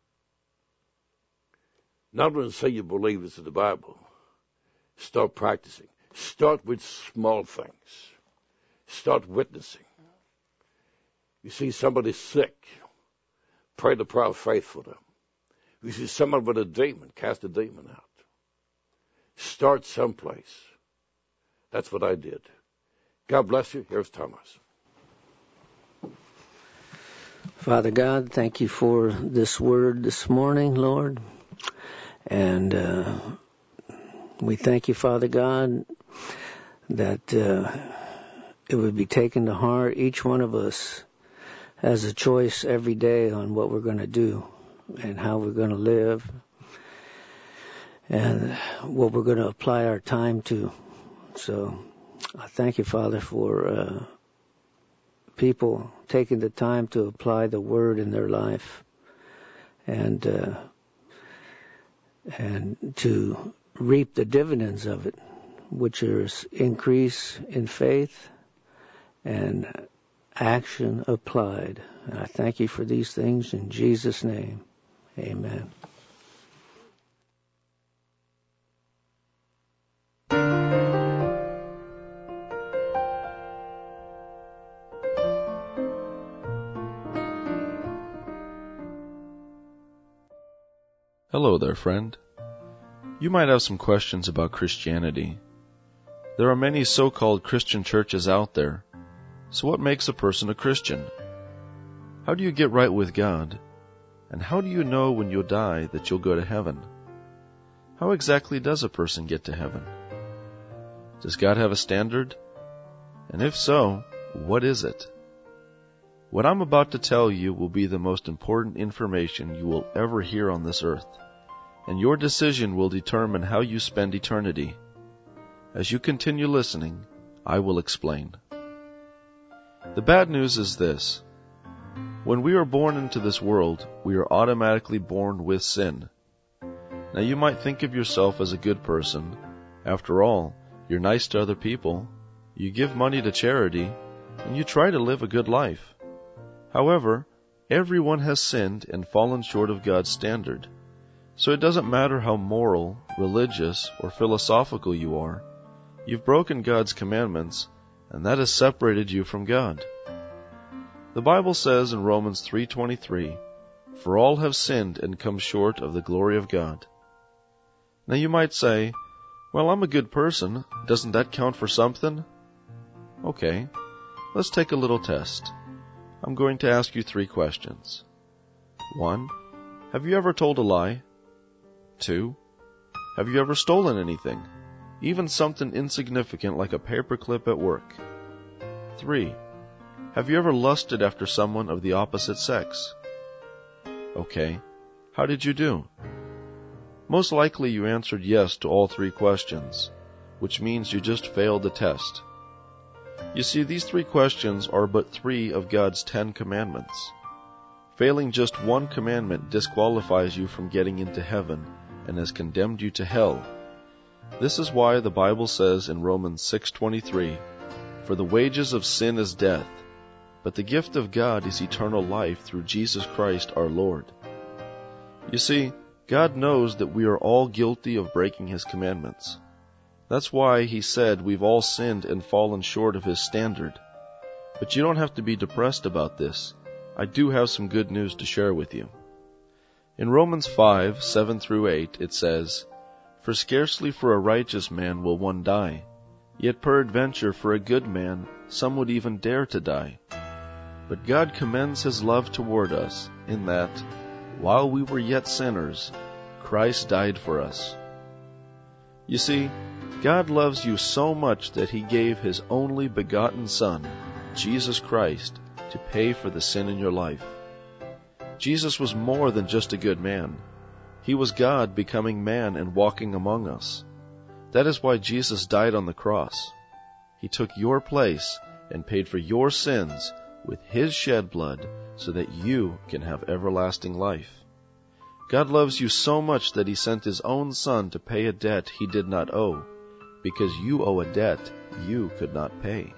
Not when you say you believe this is the Bible. Start practicing. Start with small things. Start witnessing. You see somebody sick, pray the prayer of faith for them. You see someone with a demon, cast a demon out. Start someplace. That's what I did. God bless you. Here's Thomas. Father God, thank you for this word this morning, Lord. And we thank you, Father God, that it would be taken to heart. Each one of us has a choice every day on what we're going to do and how we're going to live and what we're going to apply our time to. So I thank you, Father, for people taking the time to apply the word in their life and to reap the dividends of it, which is increase in faith and action applied. And I thank you for these things in Jesus' name. Amen. Hello there, friend. You might have some questions about Christianity. There are many so-called Christian churches out there. So what makes a person a Christian? How do you get right with God? And how do you know when you'll die that you'll go to heaven? How exactly does a person get to heaven? Does God have a standard? And if so, what is it? What I'm about to tell you will be the most important information you will ever hear on this earth, and your decision will determine how you spend eternity. As you continue listening, I will explain. The bad news is this. When we are born into this world, we are automatically born with sin. Now you might think of yourself as a good person. After all, you're nice to other people, you give money to charity, and you try to live a good life. However, everyone has sinned and fallen short of God's standard. So it doesn't matter how moral, religious, or philosophical you are. You've broken God's commandments, and that has separated you from God. The Bible says in Romans 3:23, "For all have sinned and come short of the glory of God." Now you might say, "Well, I'm a good person. Doesn't that count for something?" Okay, let's take a little test. I'm going to ask you 3 questions. 1. Have you ever told a lie? 2. Have you ever stolen anything? Even something insignificant like a paperclip at work? 3. Have you ever lusted after someone of the opposite sex? Okay, how did you do? Most likely you answered yes to all 3 questions, which means you just failed the test. You see, these 3 questions are but 3 of God's 10 commandments. Failing just one commandment disqualifies you from getting into heaven and has condemned you to hell. This is why the Bible says in Romans 6:23, For the wages of sin is death, but the gift of God is eternal life through Jesus Christ our Lord. You see, God knows that we are all guilty of breaking His commandments. That's why He said we've all sinned and fallen short of His standard. But you don't have to be depressed about this. I do have some good news to share with you. In Romans 5:7-8, it says, For scarcely for a righteous man will one die, yet peradventure for a good man some would even dare to die. But God commends His love toward us, in that, while we were yet sinners, Christ died for us. You see, God loves you so much that He gave His only begotten Son, Jesus Christ, to pay for the sin in your life. Jesus was more than just a good man. He was God becoming man and walking among us. That is why Jesus died on the cross. He took your place and paid for your sins with His shed blood so that you can have everlasting life. God loves you so much that He sent His own Son to pay a debt He did not owe, because you owe a debt you could not pay.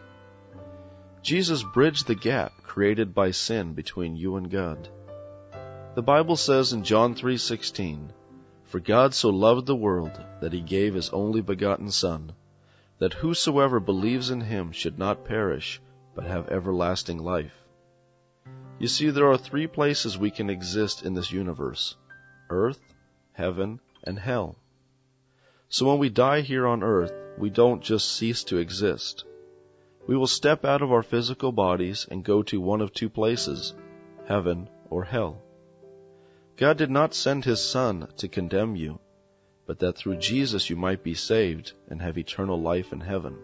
Jesus bridged the gap created by sin between you and God. The Bible says in John 3:16, For God so loved the world that He gave His only begotten Son, that whosoever believes in Him should not perish, but have everlasting life. You see, there are 3 places we can exist in this universe: earth, heaven, and hell. So when we die here on earth, we don't just cease to exist. We will step out of our physical bodies and go to one of 2 places, heaven or hell. God did not send His Son to condemn you, but that through Jesus you might be saved and have eternal life in heaven.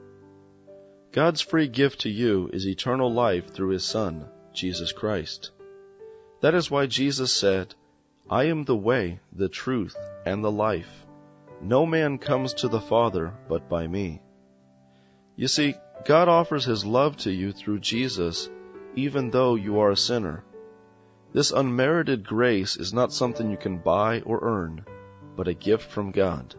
God's free gift to you is eternal life through His Son, Jesus Christ. That is why Jesus said, I am the way, the truth, and the life. No man comes to the Father but by me. You see, God offers His love to you through Jesus, even though you are a sinner. This unmerited grace is not something you can buy or earn, but a gift from God.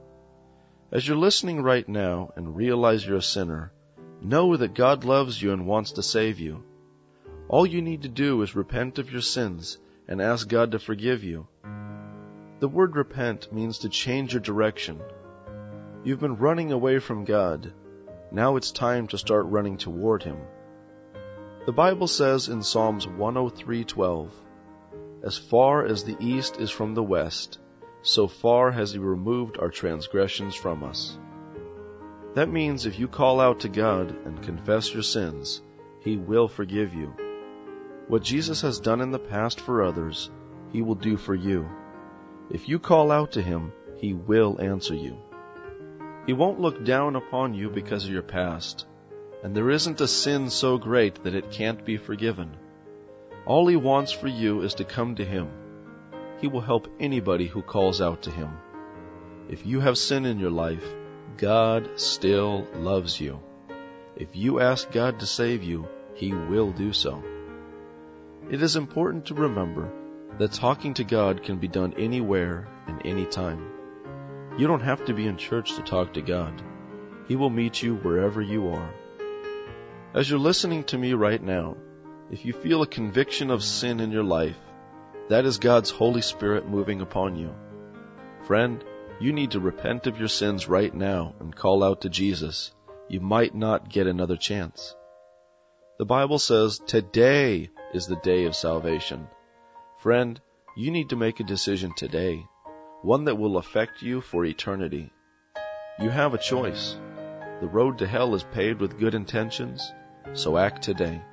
As you're listening right now and realize you're a sinner, know that God loves you and wants to save you. All you need to do is repent of your sins and ask God to forgive you. The word repent means to change your direction. You've been running away from God. Now it's time to start running toward Him. The Bible says in Psalms 103:12, As far as the east is from the west, so far has He removed our transgressions from us. That means if you call out to God and confess your sins, He will forgive you. What Jesus has done in the past for others, He will do for you. If you call out to Him, He will answer you. He won't look down upon you because of your past, and there isn't a sin so great that it can't be forgiven. All He wants for you is to come to Him. He will help anybody who calls out to Him. If you have sin in your life, God still loves you. If you ask God to save you, He will do so. It is important to remember that talking to God can be done anywhere and anytime. You don't have to be in church to talk to God. He will meet you wherever you are. As you're listening to me right now, if you feel a conviction of sin in your life, that is God's Holy Spirit moving upon you. Friend, you need to repent of your sins right now and call out to Jesus. You might not get another chance. The Bible says today is the day of salvation. Friend, you need to make a decision today, one that will affect you for eternity. You have a choice. The road to hell is paved with good intentions, so act today.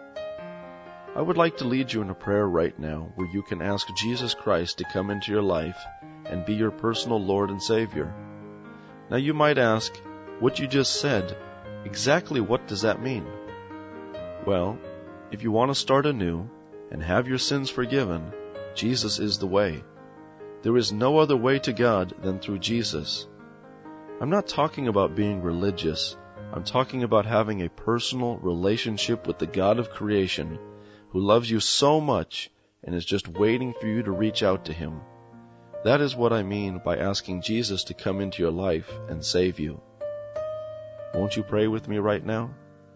I would like to lead you in a prayer right now where you can ask Jesus Christ to come into your life and be your personal Lord and Savior. Now you might ask, what you just said, exactly what does that mean? Well, if you want to start anew and have your sins forgiven, Jesus is the way. There is no other way to God than through Jesus. I'm not talking about being religious. I'm talking about having a personal relationship with the God of creation who loves you so much and is just waiting for you to reach out to Him. That is what I mean by asking Jesus to come into your life and save you. Won't you pray with me right now?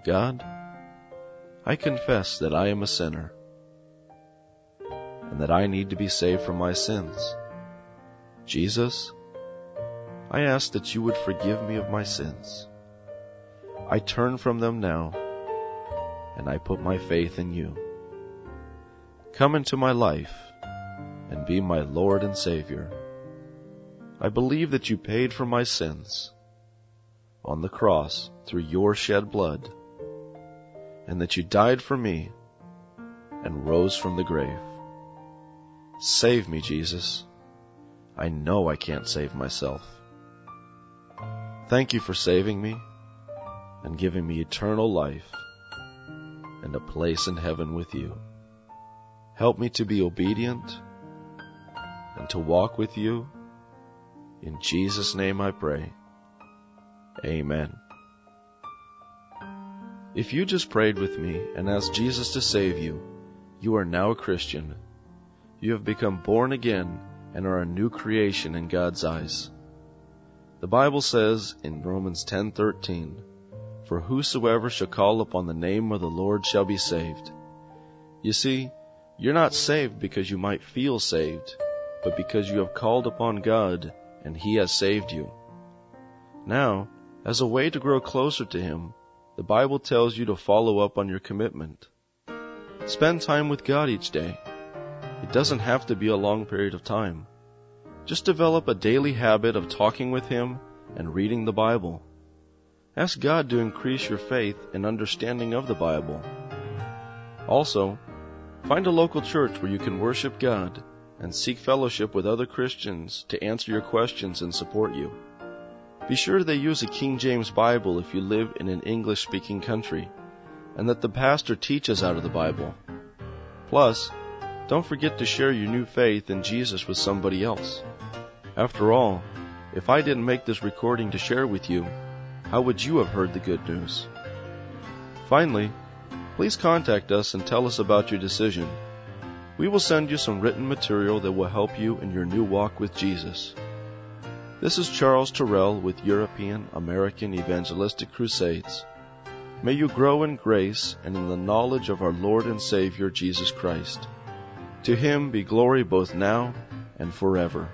God, I confess that I am a sinner and that I need to be saved from my sins. Jesus, I ask that you would forgive me of my sins. I turn from them now, and I put my faith in you. Come into my life and be my Lord and Savior. I believe that you paid for my sins on the cross through your shed blood, and that you died for me and rose from the grave. Save me, Jesus. I know I can't save myself. Thank you for saving me and giving me eternal life and a place in heaven with you. Help me to be obedient and to walk with you. In Jesus' name I pray. Amen. If you just prayed with me and asked Jesus to save you, you are now a Christian. You have become born again and are a new creation in God's eyes. The Bible says in Romans 10:13, "For whosoever shall call upon the name of the Lord shall be saved." You see, you're not saved because you might feel saved, but because you have called upon God and He has saved you. Now, as a way to grow closer to Him, the Bible tells you to follow up on your commitment. Spend time with God each day. It doesn't have to be a long period of time. Just develop a daily habit of talking with Him and reading the Bible. Ask God to increase your faith and understanding of the Bible. Also, find a local church where you can worship God and seek fellowship with other Christians to answer your questions and support you. Be sure they use a King James Bible if you live in an English-speaking country, and that the pastor teaches out of the Bible. Plus, don't forget to share your new faith in Jesus with somebody else. After all, if I didn't make this recording to share with you, how would you have heard the good news? Finally, please contact us and tell us about your decision. We will send you some written material that will help you in your new walk with Jesus. This is Charles Terrell with European American Evangelistic Crusades. May you grow in grace and in the knowledge of our Lord and Savior Jesus Christ. To Him be glory both now and forever.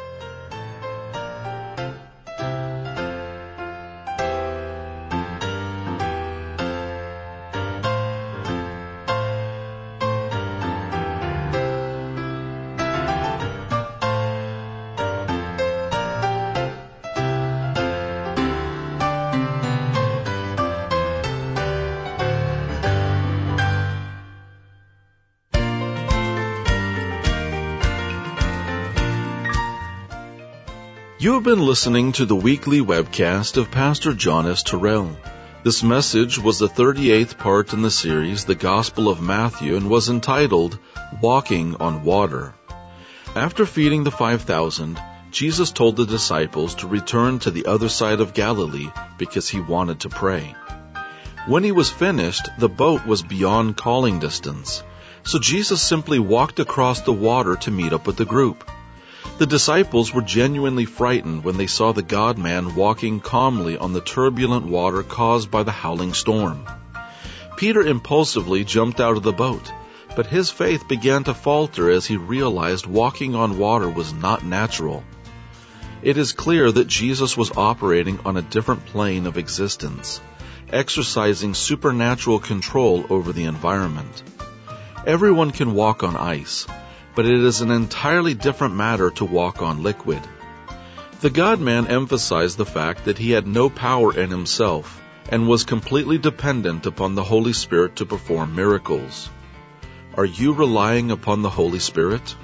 You have been listening to the weekly webcast of Pastor John S. Terrell. This message was the 38th part in the series, The Gospel of Matthew, and was entitled, Walking on Water. After feeding the 5,000, Jesus told the disciples to return to the other side of Galilee because He wanted to pray. When He was finished, the boat was beyond calling distance, so Jesus simply walked across the water to meet up with the group. The disciples were genuinely frightened when they saw the God-man walking calmly on the turbulent water caused by the howling storm. Peter impulsively jumped out of the boat, but his faith began to falter as he realized walking on water was not natural. It is clear that Jesus was operating on a different plane of existence, exercising supernatural control over the environment. Everyone can walk on ice, but it is an entirely different matter to walk on liquid. The God-man emphasized the fact that He had no power in Himself and was completely dependent upon the Holy Spirit to perform miracles. Are you relying upon the Holy Spirit?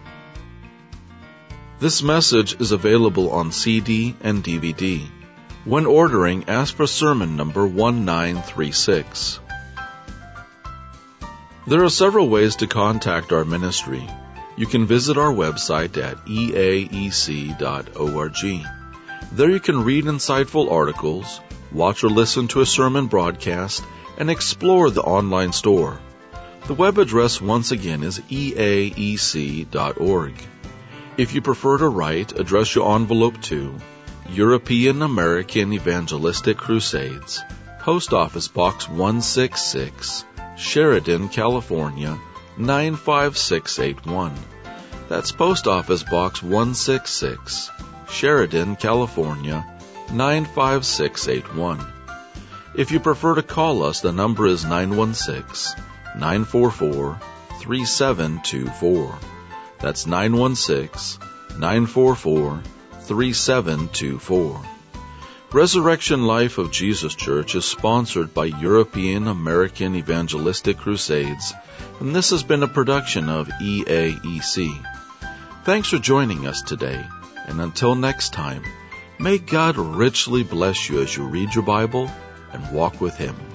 This message is available on CD and DVD. When ordering, ask for sermon number 1936. There are several ways to contact our ministry. You can visit our website at eaec.org. There you can read insightful articles, watch or listen to a sermon broadcast, and explore the online store. The web address once again is eaec.org. If you prefer to write, address your envelope to European American Evangelistic Crusades, Post Office Box 166, Sheridan, California, 95681. That's Post Office Box 166, Sheridan, California, 95681. If you prefer to call us, the number is 916-944-3724. That's 916-944-3724. Resurrection Life of Jesus Church is sponsored by European American Evangelistic Crusades, and this has been a production of EAEC. Thanks for joining us today, and until next time, may God richly bless you as you read your Bible and walk with Him.